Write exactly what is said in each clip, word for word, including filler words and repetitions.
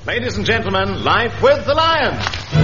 Ladies and gentlemen, Life with the Lion.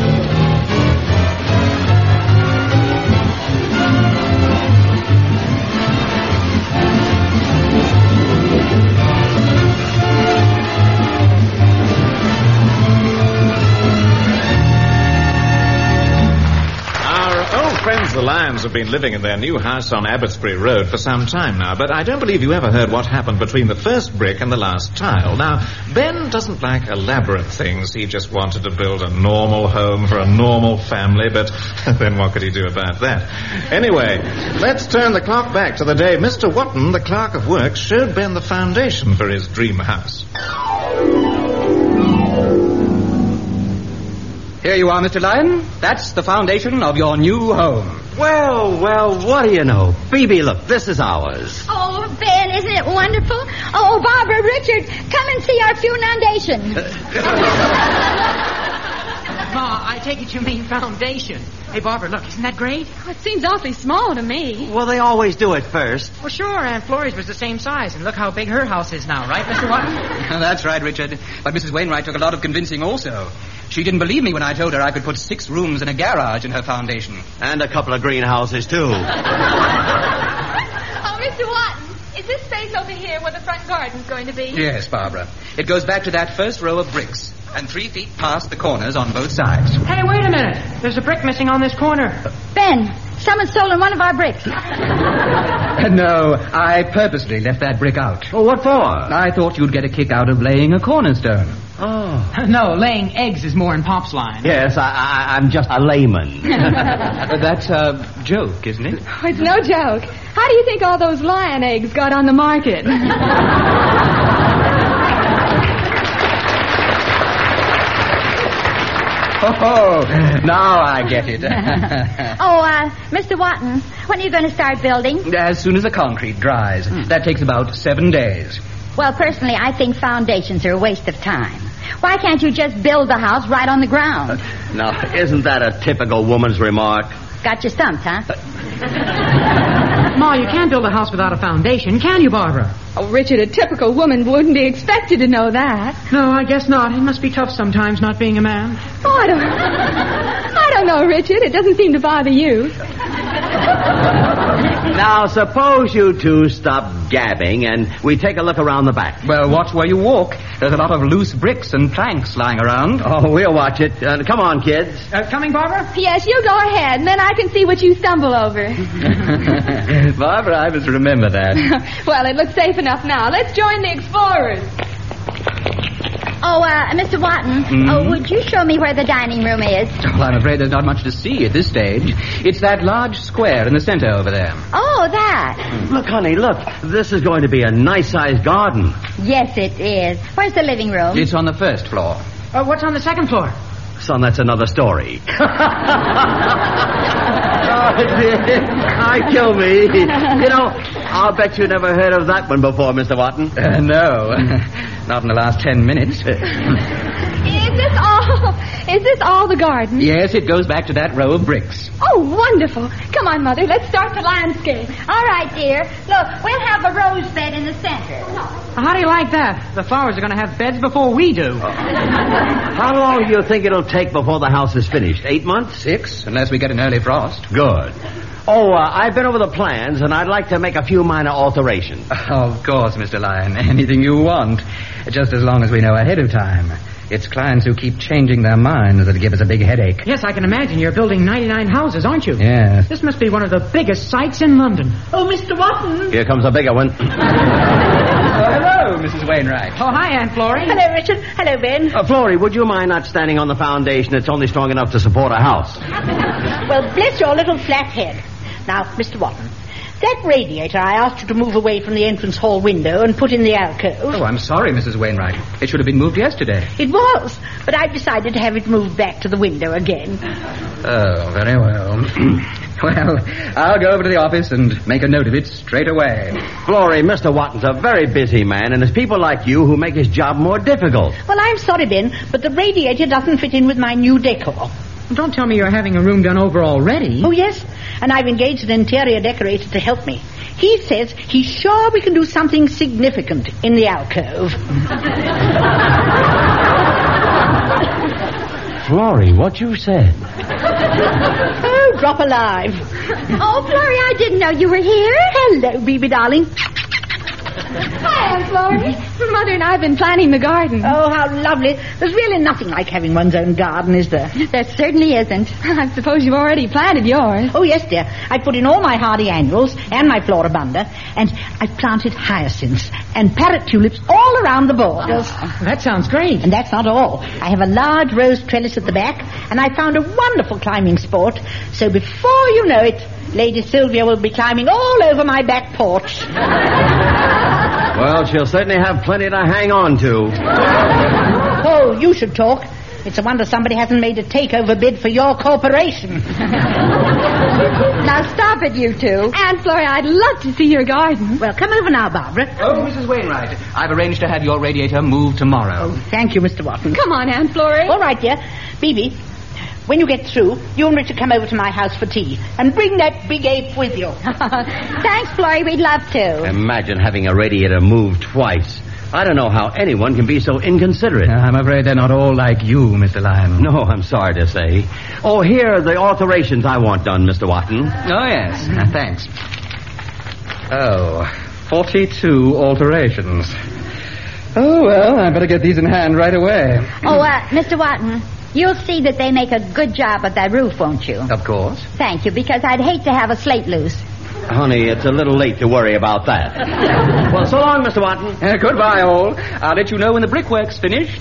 Friends the Lions have been living in their new house on Abbotsbury Road for some time now, but I don't believe you ever heard what happened between the first brick and the last tile. Now, Ben doesn't like elaborate things. He just wanted to build a normal home for a normal family, but then what could he do about that? Anyway, let's turn the clock back to the day Mister Watton, the clerk of works, showed Ben the foundation for his dream house. Here you are, Mister Lion. That's the foundation of your new home. Well, well, what do you know? Phoebe, look, this is ours. Oh, Ben, isn't it wonderful? Oh, Barbara, Richard, come and see our foundation. Ma, I take it you mean foundation. Hey, Barbara, look, isn't that great? Oh, it seems awfully small to me. Well, they always do it first. Well, sure, Aunt Florrie's was the same size, and look how big her house is now, right, Mister Watton? That's right, Richard. But Missus Wainwright took a lot of convincing also. She didn't believe me when I told her I could put six rooms and a garage in her foundation. And a couple of greenhouses, too. Oh, Mister Watton, is this space over here where the front garden's going to be? Yes, Barbara. It goes back to that first row of bricks, and three feet past the corners on both sides. Hey, wait a minute. There's a brick missing on this corner. Ben, someone's stolen one of our bricks. No, I purposely left that brick out. Well, what for? I thought you'd get a kick out of laying a cornerstone. Oh. No, laying eggs is more in Pop's line. Yes, I, I, I'm just a layman. That's a joke, isn't it? Oh, it's no joke. How do you think all those lion eggs got on the market? Oh, now I get it. oh, uh, Mister Watton, when are you going to start building? As soon as the concrete dries. Hmm. That takes about seven days. Well, personally, I think foundations are a waste of time. Why can't you just build the house right on the ground? Uh, now, isn't that a typical woman's remark? Got you stumped, huh? Ma, you can't build a house without a foundation, can you, Barbara? Oh, Richard, a typical woman wouldn't be expected to know that. No, I guess not. It must be tough sometimes not being a man. Oh, I don't... I don't know, Richard. It doesn't seem to bother you. Now, suppose you two stop gabbing and we take a look around the back. Well, watch where you walk. There's a lot of loose bricks and planks lying around. Oh, we'll watch it. Uh, come on, kids. Uh, coming, Barbara? Yes, you go ahead, and then I can see what you stumble over. Barbara, I must remember that. Well, it looks safe enough now. Let's join the explorers. Oh, uh, Mister Watton, mm-hmm. oh, would you show me where the dining room is? Well, I'm afraid there's not much to see at this stage. It's that large square in the center over there. Oh, that. Look, honey, look. This is going to be a nice-sized garden. Yes, it is. Where's the living room? It's on the first floor. Uh, what's on the second floor? Son, that's another story. Oh, dear. I kill me. You know, I'll bet you never heard of that one before, Mister Watton. Uh, no, not in the last ten minutes. Is this all? Is this all the garden? Yes, it goes back to that row of bricks. Oh, wonderful. Come on, Mother, let's start the landscape. All right, dear. Look, we'll have a rose bed in the center. How do you like that? The flowers are going to have beds before we do. Oh. How long do you think it'll take before the house is finished? Eight months? Six, unless we get an early frost. Good. Oh, uh, I've been over the plans, and I'd like to make a few minor alterations. Oh, of course, Mister Lyon. Anything you want. Just as long as we know ahead of time. It's clients who keep changing their minds that give us a big headache. Yes, I can imagine. You're building ninety-nine houses, aren't you? Yes. This must be one of the biggest sites in London. Oh, Mister Watton. Here comes a bigger one. Oh, hello, Missus Wainwright. Oh, hi, Aunt Florrie. Hello, Richard. Hello, Ben. Uh, Florrie, would you mind not standing on the foundation? It's only strong enough to support a house. Well, bless your little flat head. Now, Mister Watton, that radiator I asked you to move away from the entrance hall window and put in the alcove. Oh, I'm sorry, Missus Wainwright. It should have been moved yesterday. It was, but I've decided to have it moved back to the window again. Oh, very well. Well, I'll go over to the office and make a note of it straight away. Florrie, Mister Watton's a very busy man, and it's people like you who make his job more difficult. Well, I'm sorry, Ben, but the radiator doesn't fit in with my new decor. Don't tell me you're having a room done over already. Oh, yes, and I've engaged an interior decorator to help me. He says he's sure we can do something significant in the alcove. Florrie, what you said? Oh, drop alive. Oh, Florrie, I didn't know you were here. Hello, baby darling. Hi, Aunt Florrie. Mother and I have been planting the garden. Oh, how lovely. There's really nothing like having one's own garden, is there? There certainly isn't. I suppose you've already planted yours. Oh, yes, dear. I put in all my hardy annuals and my floribunda, and I've planted hyacinths and parrot tulips all around the borders. That sounds great. And that's not all. I have a large rose trellis at the back, and I found a wonderful climbing sport. So before you know it, Lady Sylvia will be climbing all over my back porch. Well, she'll certainly have plenty to hang on to. Oh, you should talk. It's a wonder somebody hasn't made a takeover bid for your corporation. Now stop it, you two. Aunt Florrie, I'd love to see your garden. Well, come over now, Barbara. Oh, Missus Wainwright, I've arranged to have your radiator moved tomorrow. Oh, thank you, Mister Watson. Come on, Aunt Florrie. All right, dear. Bibi, when you get through, you and Richard come over to my house for tea. And bring that big ape with you. Thanks, Florrie. We'd love to. Imagine having a radiator moved twice. I don't know how anyone can be so inconsiderate. I'm afraid they're not all like you, Mister Lyon. No, I'm sorry to say. Oh, here are the alterations I want done, Mister Watson. Oh, yes. Uh, thanks. Oh, forty-two alterations. Oh, well, I better get these in hand right away. Oh, uh, Mister Watton, you'll see that they make a good job of that roof, won't you? Of course. Thank you, because I'd hate to have a slate loose. Honey, it's a little late to worry about that. Well, so long, Mister Watson. Uh, goodbye, all. I'll let you know when the brickwork's finished.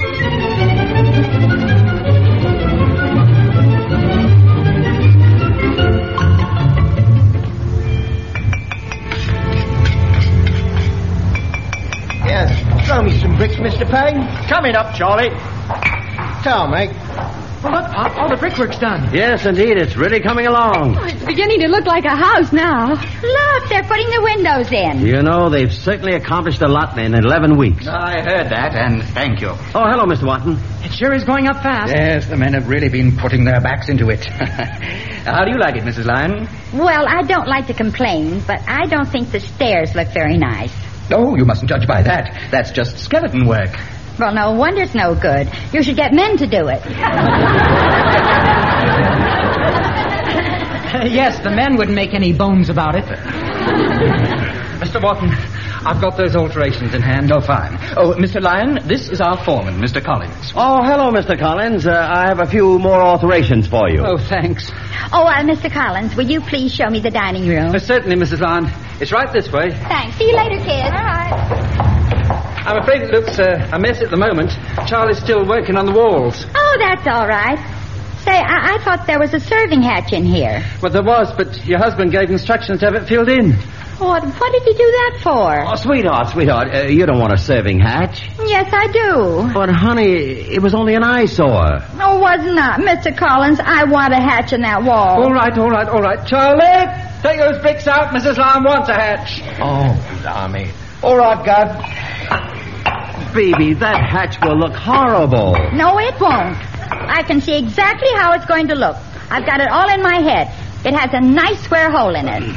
Yes, throw me some bricks, Mister Payne. Coming up, Charlie. Tell me. Well, look, all, all the brickwork's done. Yes, indeed, it's really coming along. Oh, it's beginning to look like a house now. Look, they're putting the windows in. You know, they've certainly accomplished a lot in eleven weeks. I heard that, and thank you. Oh, hello, Mister Watson. It sure is going up fast. Yes, the men have really been putting their backs into it. How do you like it, Missus Lyon? Well, I don't like to complain, but I don't think the stairs look very nice. Oh, you mustn't judge by that. That's just skeleton work. Well, no wonder it's no good. You should get men to do it. Yes, the men wouldn't make any bones about it. Mister Watson, I've got those alterations in hand. Oh, fine. Oh, Mister Lyon, this is our foreman, Mister Collins. Oh, hello, Mister Collins. Uh, I have a few more alterations for you. Oh, thanks. Oh, uh, Mister Collins, will you please show me the dining room? Uh, certainly, Missus Lyon. It's right this way. Thanks. See you later, kids. All right. I'm afraid it looks uh, a mess at the moment. Charlie's still working on the walls. Oh, that's all right. Say, I, I thought there was a serving hatch in here. Well, there was, but your husband gave instructions to have it filled in. What, what did he do that for? Oh, sweetheart, sweetheart, uh, you don't want a serving hatch. Yes, I do. But, honey, it was only an eyesore. Oh, was not. Mister Collins, I want a hatch in that wall. All right, all right, all right. Charlie, take those bricks out. Missus Lyon wants a hatch. Oh, blimey. All right, God. Baby, that hatch will look horrible. No, it won't. I can see exactly how it's going to look. I've got it all in my head. It has a nice square hole in it.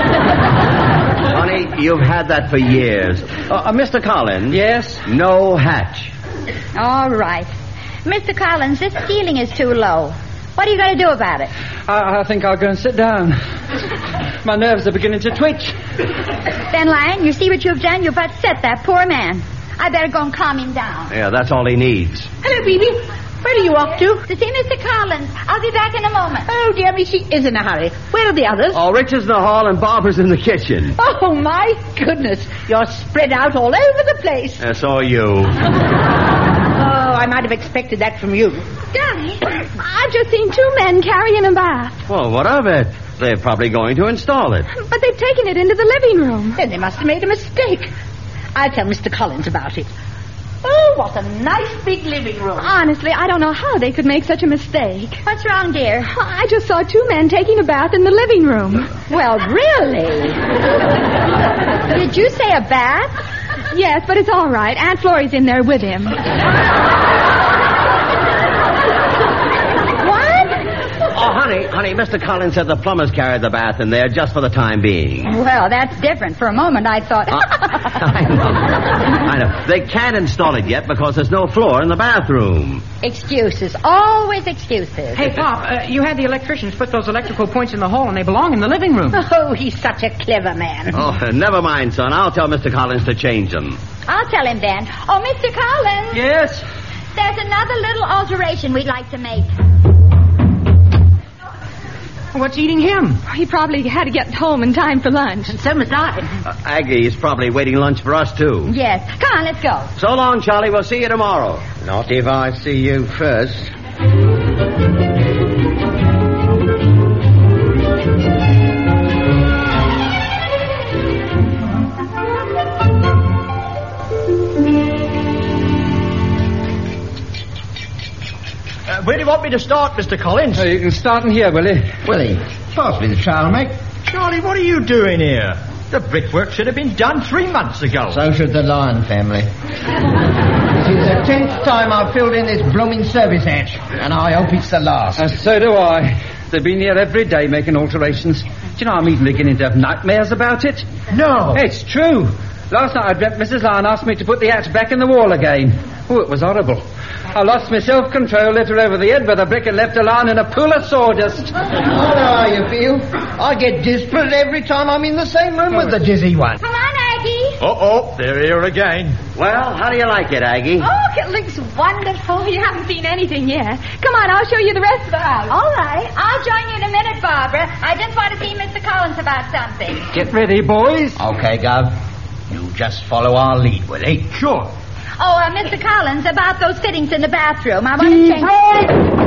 Honey, you've had that for years. Uh, uh, Mister Collins. Yes? No hatch. All right. Mister Collins, this ceiling is too low. What are you going to do about it? I, I think I'll go and sit down. My nerves are beginning to twitch. Then, Lion, you see what you've done? You've upset that poor man. I better go and calm him down. Yeah, that's all he needs. Hello, Bibi. Where are you off to? To see Mister Collins. I'll be back in a moment. Oh, dear me, she is in a hurry. Where are the others? Oh, Richard's in the hall and Barbara's in the kitchen. Oh, my goodness. You're spread out all over the place. Uh, so are you. Oh, I might have expected that from you. Daddy, I've just seen two men carrying a bath. Well, what of it? They're probably going to install it. But they've taken it into the living room. Then they must have made a mistake. I'll tell Mister Collins about it. Oh, what a nice big living room. Honestly, I don't know how they could make such a mistake. What's wrong, dear? I just saw two men taking a bath in the living room. Well, really? Did you say a bath? Yes, but it's all right. Aunt Florrie's in there with him. What? Oh, Oh, honey, honey, Mister Collins said the plumbers carried the bath in there just for the time being. Well, that's different. For a moment, I thought... I know. I know. They can't install it yet because there's no floor in the bathroom. Excuses. Always excuses. Hey, Pop, uh, you had the electricians put those electrical points in the hall, and they belong in the living room. Oh, he's such a clever man. Oh, never mind, son. I'll tell Mister Collins to change them. I'll tell him then. Oh, Mister Collins. Yes? There's another little alteration we'd like to make. What's eating him? He probably had to get home in time for lunch. And so must I. Uh, Aggie is probably waiting lunch for us, too. Yes. Come on, let's go. So long, Charlie. We'll see you tomorrow. Not if I see you first. Uh, where do you want me to start, Mister Collins? Oh, you can start in here, Willie. Willie, pass me the trowel, mate. Charlie, what are you doing here? The brickwork should have been done three months ago. So should the Lion family. This is the tenth time I've filled in this blooming service hatch, and I hope it's the last. And so do I. They've been here every day making alterations. Do you know I'm even beginning to have nightmares about it? No. It's true. Last night I dreamt Missus Lyon asked me to put the hatch back in the wall again. Oh, it was horrible. I lost my self-control, hit her over the head with a brick and left her lying in a pool of sawdust. I know how you feel. I get desperate every time I'm in the same room with the dizzy one. Come on, Aggie. Uh-oh, they're here again. Well, how do you like it, Aggie? Oh, it looks wonderful. You haven't seen anything yet. Come on, I'll show you the rest of the house. All right. I'll join you in a minute, Barbara. I just want to see Mister Collins about something. Get ready, boys. Okay, Gov. You just follow our lead, Willie. Sure. Oh, uh, Mister Collins, about those fittings in the bathroom. I want to change...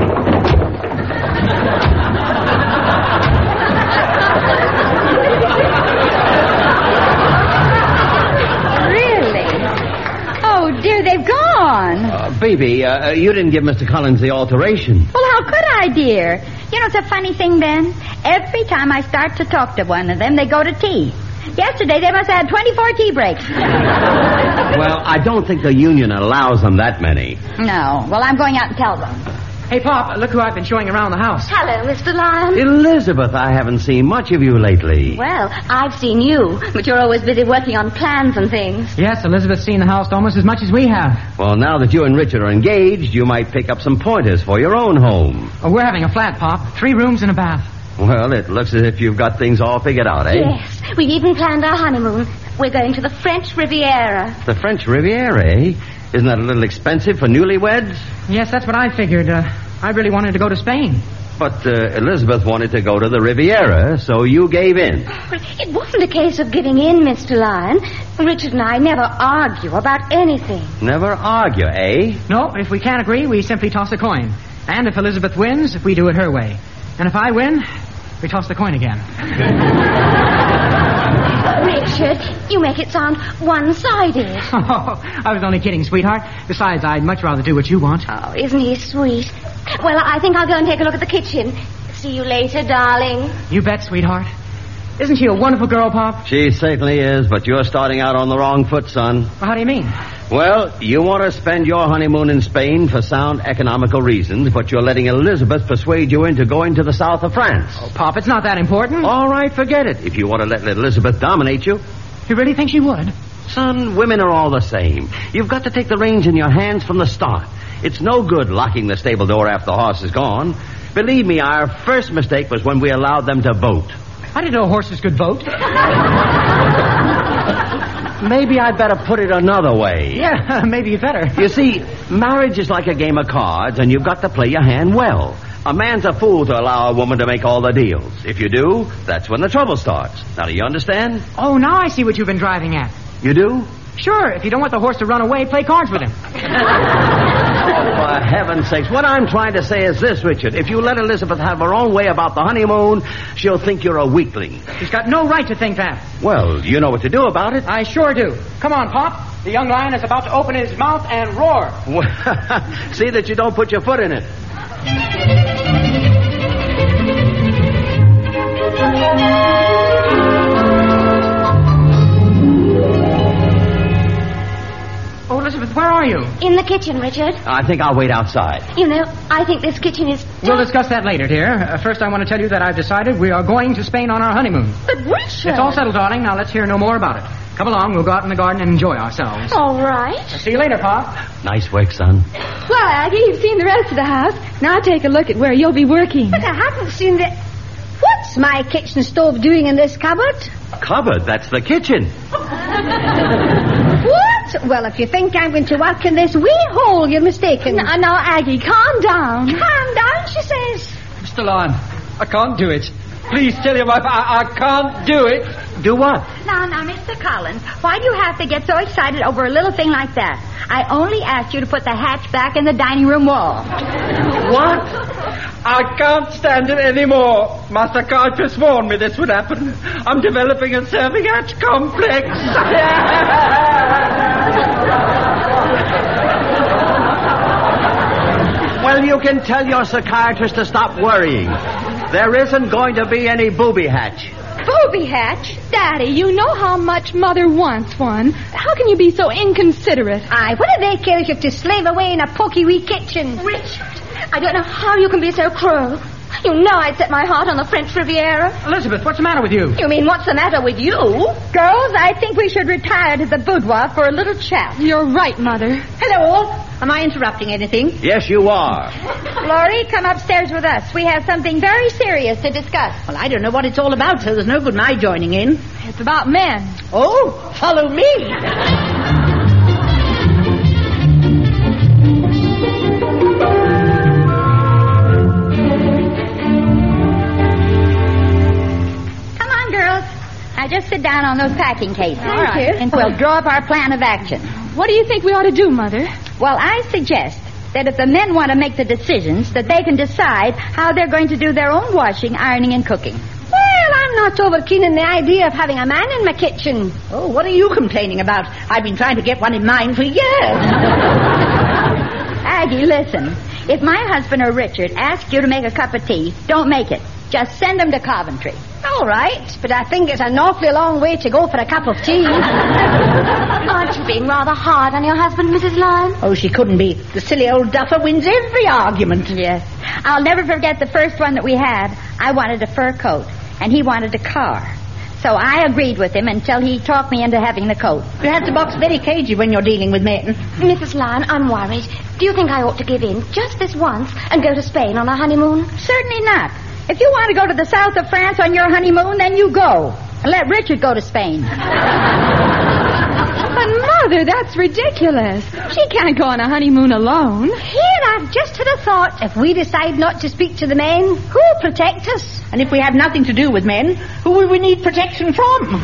Oh, dear, they've gone. Uh, baby, uh, you didn't give Mister Collins the alteration. Well, how could I, dear? You know, it's a funny thing, Ben. Every time I start to talk to one of them, they go to tea. Yesterday, they must have had twenty-four tea breaks. Well, I don't think the union allows them that many. No. Well, I'm going out and tell them. Hey, Pop, look who I've been showing around the house. Hello, Mister Lyon. Elizabeth, I haven't seen much of you lately. Well, I've seen you, but you're always busy working on plans and things. Yes, Elizabeth's seen the house almost as much as we have. Well, now that you and Richard are engaged, you might pick up some pointers for your own home. Oh, we're having a flat, Pop. Three rooms and a bath. Well, it looks as if you've got things all figured out, eh? Yes, we've even planned our honeymoon. We're going to the French Riviera. The French Riviera, eh? Isn't that a little expensive for newlyweds? Yes, that's what I figured. Uh, I really wanted to go to Spain. But uh, Elizabeth wanted to go to the Riviera, so you gave in. Well, it wasn't a case of giving in, Mister Lyon. Richard and I never argue about anything. Never argue, eh? No, if we can't agree, we simply toss a coin. And if Elizabeth wins, we do it her way. And if I win, we toss the coin again. Richard, you make it sound one-sided. Oh, I was only kidding, sweetheart. Besides, I'd much rather do what you want. Oh, isn't he sweet? Well, I think I'll go and take a look at the kitchen. See you later, darling. You bet, sweetheart. Isn't she a wonderful girl, Pop? She certainly is, but you're starting out on the wrong foot, son. Well, how do you mean? Well, you want to spend your honeymoon in Spain for sound economical reasons, but you're letting Elizabeth persuade you into going to the south of France. Oh, Pop, it's not that important. All right, forget it. If you want to let Elizabeth dominate you. You really think she would? Son, women are all the same. You've got to take the reins in your hands from the start. It's no good locking the stable door after the horse is gone. Believe me, our first mistake was when we allowed them to vote. I didn't know horses could vote. Maybe I'd better put it another way. Yeah, maybe you better. You see, marriage is like a game of cards, and you've got to play your hand well. A man's a fool to allow a woman to make all the deals. If you do, that's when the trouble starts. Now, do you understand? Oh, now I see what you've been driving at. You do? Sure, if you don't want the horse to run away, play cards with him. For heaven's sakes, what I'm trying to say is this, Richard. If you let Elizabeth have her own way about the honeymoon, she'll think you're a weakling. She's got no right to think that. Well, you know what to do about it. I sure do. Come on, Pop. The young lion is about to open his mouth and roar. See that you don't put your foot in it. Elizabeth, where are you? In the kitchen, Richard. I think I'll wait outside. You know, I think this kitchen is... We'll discuss that later, dear. Uh, first, I want to tell you that I've decided we are going to Spain on our honeymoon. But Richard... It's all settled, darling. Now let's hear no more about it. Come along. We'll go out in the garden and enjoy ourselves. All right. I'll see you later, Pop. Nice work, son. Well, Aggie, you've seen the rest of the house. Now take a look at where you'll be working. But I haven't seen the... What's my kitchen stove doing in this cupboard? Cupboard? That's the kitchen. What? Well, if you think I'm going to work in this wee hole, you're mistaken. Now, now, Aggie, calm down. Calm down, she says. Mister Lyon, I can't do it. Please tell your wife I, I can't do it. Do what? Now, now, Mister Collins, why do you have to get so excited over a little thing like that? I only asked you to put the hatch back in the dining room wall. What? I can't stand it anymore. My psychiatrist warned me this would happen. I'm developing a serving hatch complex. Well, you can tell your psychiatrist to stop worrying. There isn't going to be any booby hatch. Booby hatch? Daddy, you know how much Mother wants one. How can you be so inconsiderate? Aye, what do they care if you have to slave away in a poky wee kitchen? Richard, I don't know how you can be so cruel. You know I'd set my heart on the French Riviera. Elizabeth, what's the matter with you? You mean, what's the matter with you? Girls, I think we should retire to the boudoir for a little chat. You're right, Mother. Hello. Am I interrupting anything? Yes, you are. Laurie, come upstairs with us. We have something very serious to discuss. Well, I don't know what it's all about, so there's no good my joining in. It's about men. Oh, follow me. Now, just sit down on those packing cases. All right. And we'll draw up our plan of action. What do you think we ought to do, Mother? Well, I suggest that if the men want to make the decisions, that they can decide how they're going to do their own washing, ironing, and cooking. Well, I'm not over keen on the idea of having a man in my kitchen. Oh, what are you complaining about? I've been trying to get one in mine for years. Aggie, listen. If my husband or Richard asks you to make a cup of tea, don't make it. Just send them to Coventry. All right, but I think it's an awfully long way to go for a cup of tea. Aren't you being rather hard on your husband, Missus Lyon? Oh, she couldn't be. The silly old duffer wins every argument. Yes. I'll never forget the first one that we had. I wanted a fur coat, and he wanted a car. So I agreed with him until he talked me into having the coat. You have to box very cagey when you're dealing with men. Missus Lyon, I'm worried. Do you think I ought to give in just this once and go to Spain on our honeymoon? Certainly not. If you want to go to the south of France on your honeymoon, then you go. And let Richard go to Spain. But, Mother, that's ridiculous. She can't go on a honeymoon alone. Here, I've just had a thought. If we decide not to speak to the men, who'll protect us? And if we have nothing to do with men, who will we need protection from?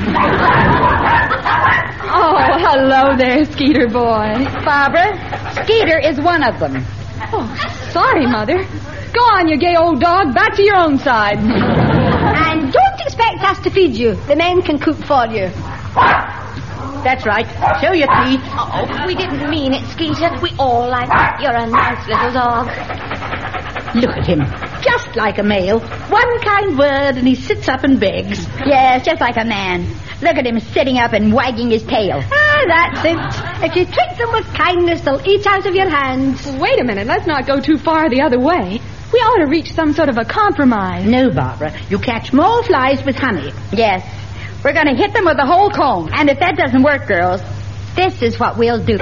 Oh, hello there, Skeeter boy. Barbara, Skeeter is one of them. Oh, sorry, Mother. Go on, you gay old dog. Back to your own side. And don't expect us to feed you. The men can cook for you. That's right. Show your teeth. Oh, we didn't mean it, Skeeter. We all like it. You're a nice little dog. Look at him. Just like a male. One kind word and he sits up and begs. Yes, just like a man. Look at him sitting up and wagging his tail. Ah, that's it. If you treat them with kindness, they'll eat out of your hands. Wait a minute. Let's not go too far the other way. We ought to reach some sort of a compromise. No, Barbara. You catch more flies with honey. Yes. We're going to hit them with the whole comb. And if that doesn't work, girls, this is what we'll do.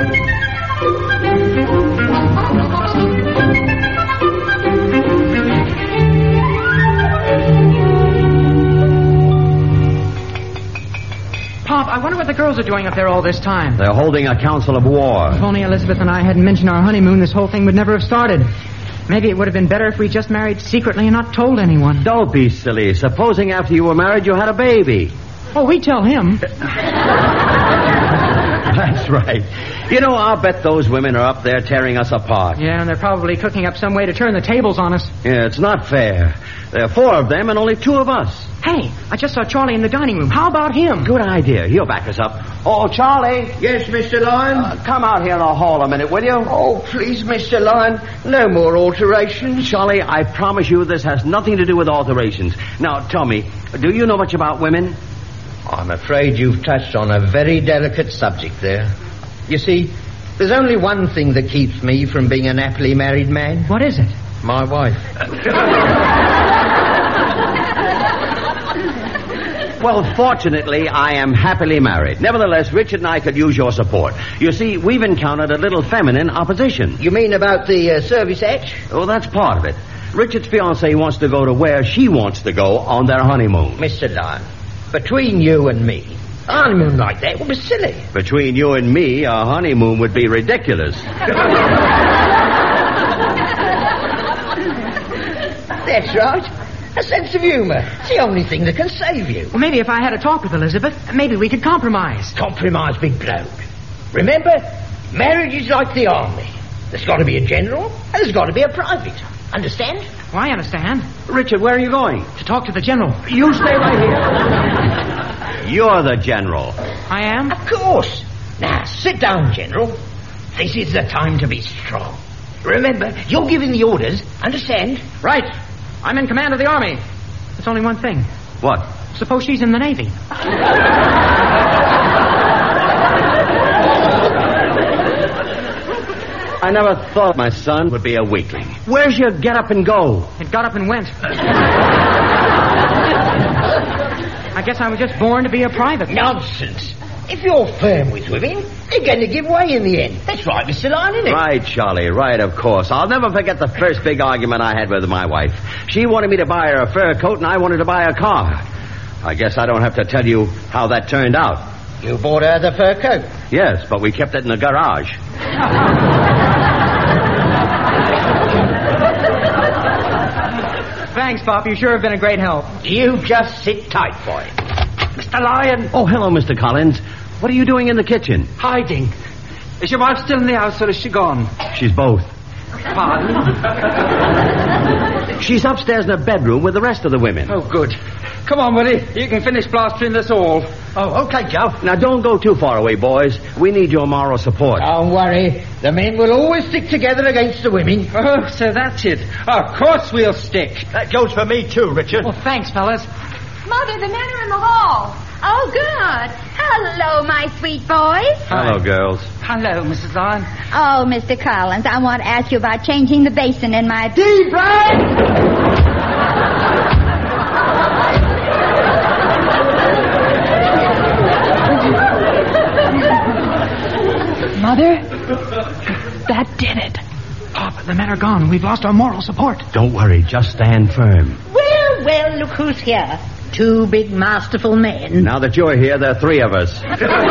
Pop, I wonder what the girls are doing up there all this time. They're holding a council of war. If only Elizabeth and I hadn't mentioned our honeymoon, this whole thing would never have started. Maybe it would have been better if we just married secretly and not told anyone. Don't be silly. Supposing after you were married you had a baby. Oh, we'd tell him. That's right. You know, I'll bet those women are up there tearing us apart. Yeah, and they're probably cooking up some way to turn the tables on us. Yeah, it's not fair. There are four of them and only two of us. Hey, I just saw Charlie in the dining room. How about him? Good idea. He'll back us up. Oh, Charlie. Yes, Mister Lyon? Uh, come out here in the hall a minute, will you? Oh, please, Mister Lyon. No more alterations. Charlie, I promise you this has nothing to do with alterations. Now, tell me, do you know much about women? I'm afraid you've touched on a very delicate subject there. You see, There's only one thing that keeps me from being an happily married man. What is it? My wife. Well, fortunately, I am happily married. Nevertheless, Richard and I could use your support. You see, we've encountered a little feminine opposition. You mean about the uh, service hatch? Oh, that's part of it. Richard's fiancée wants to go to where she wants to go on their honeymoon. Mister Lyon, between you and me, a honeymoon like that would be silly. Between you and me, a honeymoon would be ridiculous. That's right. A sense of humour. It's the only thing that can save you. Well, maybe if I had a talk with Elizabeth, maybe we could compromise. Compromise, big bloke. Remember, marriage is like the army. There's got to be a general, and there's got to be a private. Understand? Well, I understand. Richard, where are you going? To talk to the general. You stay right here. You're the general. I am? Of course. Now, sit down, General. This is the time to be strong. Remember, you're giving the orders. Understand? Right. I'm in command of the army. There's only one thing. What? Suppose she's in the Navy. I never thought my son would be a weakling. Where's your get up and go? It got up and went. I guess I was just born to be a private. Nonsense. If you're firm with women, they're going to give way in the end. That's right, Mister Lyon, isn't it? Right, Charlie, right, of course. I'll never forget the first big argument I had with my wife. She wanted me to buy her a fur coat, and I wanted to buy a car. I guess I don't have to tell you how that turned out. You bought her the fur coat? Yes, but we kept it in the garage. Thanks, Pop. You sure have been a great help. You just sit tight, boy. Mister Lyon. Oh, hello, Mister Collins. What are you doing in the kitchen? Hiding. Is your wife still in the house, or is she gone? She's both. Pardon? She's upstairs in her bedroom with the rest of the women. Oh, good. Come on, Willie. You can finish plastering this all. Oh, okay, Joe. Now, don't go too far away, boys. We need your moral support. Don't worry. The men will always stick together against the women. Oh, so that's it. Of course we'll stick. That goes for me, too, Richard. Well, thanks, fellas. Mother, the men are in the hall. Oh, good. Hello, my sweet boys. Hello, girls. Hello, Missus Lyon. Oh, Mister Collins, I want to ask you about changing the basin in my... Deep breath! Mother? That did it. Pop, the men are gone. We've lost our moral support. Don't worry. Just stand firm. Well, well, look who's here. Two big, masterful men. Now that you're here, there are three of us.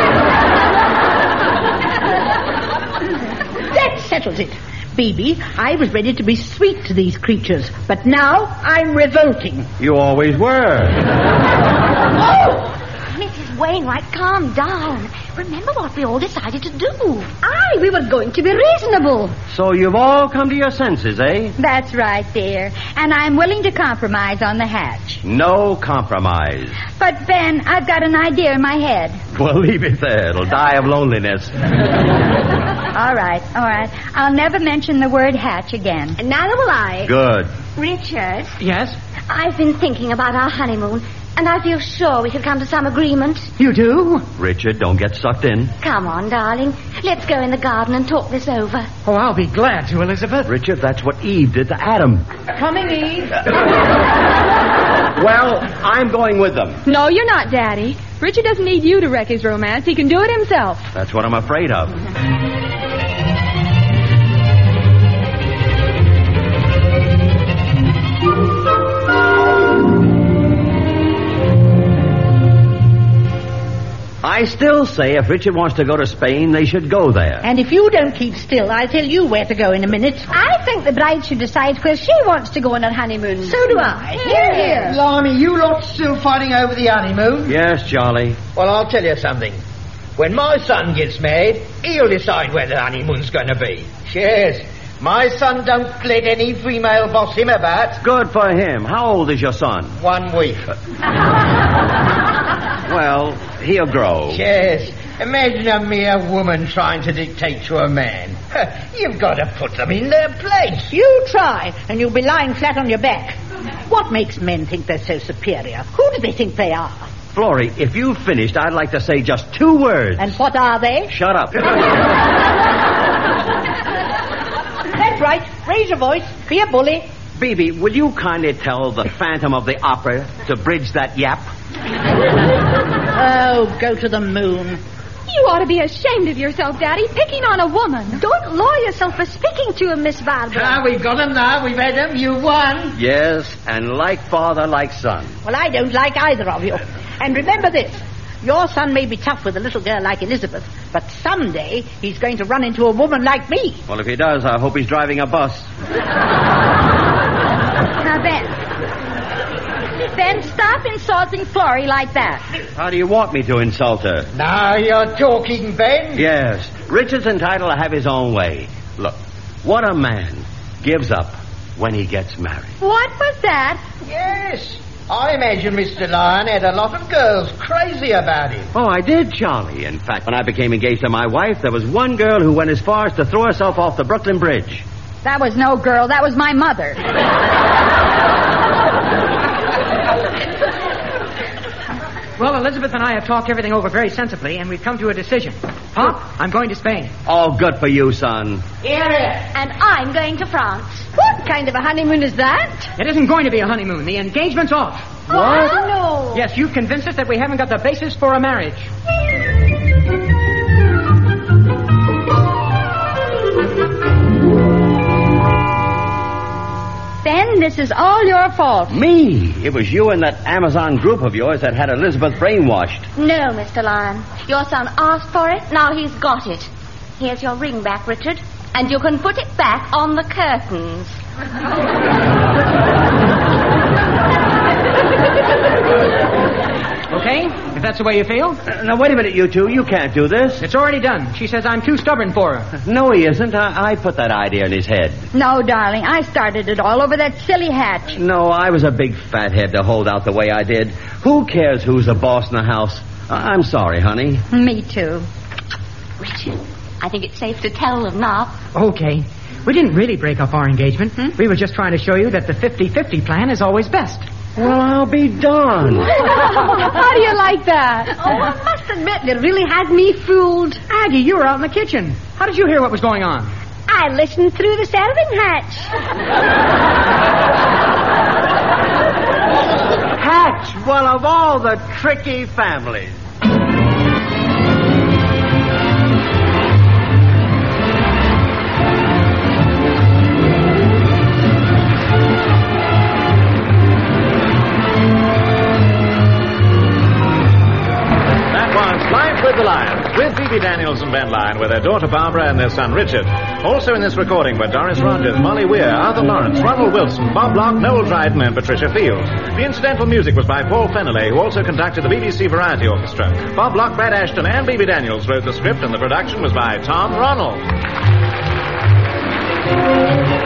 That settles it. Baby, I was ready to be sweet to these creatures, but now I'm revolting. You always were. Oh! Missus Wainwright, calm down. Remember what we all decided to do. Aye, we were going to be reasonable. So you've all come to your senses, eh? That's right, dear. And I'm willing to compromise on the hatch. No compromise. But, Ben, I've got an idea in my head. Well, leave it there. It'll die of loneliness. All right, all right. I'll never mention the word hatch again. And neither will I. Good. Richard, Yes? I've been thinking about our honeymoon, and I feel sure we could come to some agreement. You do? Richard, don't get sucked in. Come on, darling. Let's go in the garden and talk this over. Oh, I'll be glad to, Elizabeth. Richard, that's what Eve did to Adam. Coming, Eve. Well, I'm going with them. No, you're not, Daddy. Richard doesn't need you to wreck his romance. He can do it himself. That's what I'm afraid of. I still say if Richard wants to go to Spain, they should go there. And if you don't keep still, I'll tell you where to go in a minute. I think the bride should decide where she wants to go on her honeymoon. So do I. Here, here. Blimey, you lot still fighting over the honeymoon? Yes, Charlie. Well, I'll tell you something. When my son gets married, he'll decide where the honeymoon's going to be. Yes. My son don't let any female boss him about. Good for him. How old is your son? One week. Well, he'll grow. Yes. Imagine a mere woman trying to dictate to a man. You've got to put them in their place. You try, and you'll be lying flat on your back. What makes men think they're so superior? Who do they think they are? Florrie, if you've finished, I'd like to say just two words. And what are they? Shut up. right. Raise your voice. Be a bully. Phoebe, will you kindly tell the Phantom of the Opera to bridge that yap? Oh, go to the moon. You ought to be ashamed of yourself, Daddy, picking on a woman. Don't lower yourself for speaking to him, Miss Barbara. Ah, we've got him now. We've had him. You won. Yes, and like father, like son. Well, I don't like either of you. And remember this. Your son may be tough with a little girl like Elizabeth, but someday he's going to run into a woman like me. Well, if he does, I hope he's driving a bus. Now, Ben. Ben, stop insulting Florrie like that. How do you want me to insult her? Now you're talking, Ben. Yes, Richard's entitled to have his own way. Look, what a man gives up when he gets married. What was that? Yes. I imagine Mister Lyon had a lot of girls crazy about him. Oh, I did, Charlie. In fact, when I became engaged to my wife, there was one girl who went as far as to throw herself off the Brooklyn Bridge. That was no girl. That was my mother. Well, Elizabeth and I have talked everything over very sensibly, and we've come to a decision. Pop, I'm going to Spain. Oh, good for you, son. Here it is. And I'm going to France. What kind of a honeymoon is that? It isn't going to be a honeymoon. The engagement's off. What? Oh, no. Yes, you've convinced us that we haven't got the basis for a marriage. Ben, this is all your fault. Me? It was you and that Amazon group of yours that had Elizabeth brainwashed. No, Mister Lyon. Your son asked for it. Now he's got it. Here's your ring back, Richard. And you can put it back on the curtains. Okay, if that's the way you feel. Uh, now, wait a minute, you two. You can't do this. It's already done. She says I'm too stubborn for her. No, he isn't. I, I put that idea in his head. No, darling, I started it all over that silly hatch. No, I was a big fathead to hold out the way I did. Who cares who's the boss in the house? I- I'm sorry, honey. Me too. Richard, I think it's safe to tell them now. Okay. We didn't really break up our engagement. Hmm? We were just trying to show you that the fifty-fifty plan is always best. Well, I'll be darned. How do you like that? Oh, I must admit, it really had me fooled. Aggie, you were out in the kitchen. How did you hear what was going on? I listened through the salvin hatch. Hatch, one of all the tricky families. The Lions, with Phoebe Daniels and Ben Lyon, with their daughter Barbara and their son Richard. Also in this recording were Doris Rogers, Molly Weir, Arthur Lawrence, Ronald Wilson, Bob Locke, Noel Dryden, and Patricia Field. The incidental music was by Paul Feneley, who also conducted the B B C Variety Orchestra. Bob Locke, Brad Ashton, and Phoebe Daniels wrote the script, and the production was by Tom Ronald.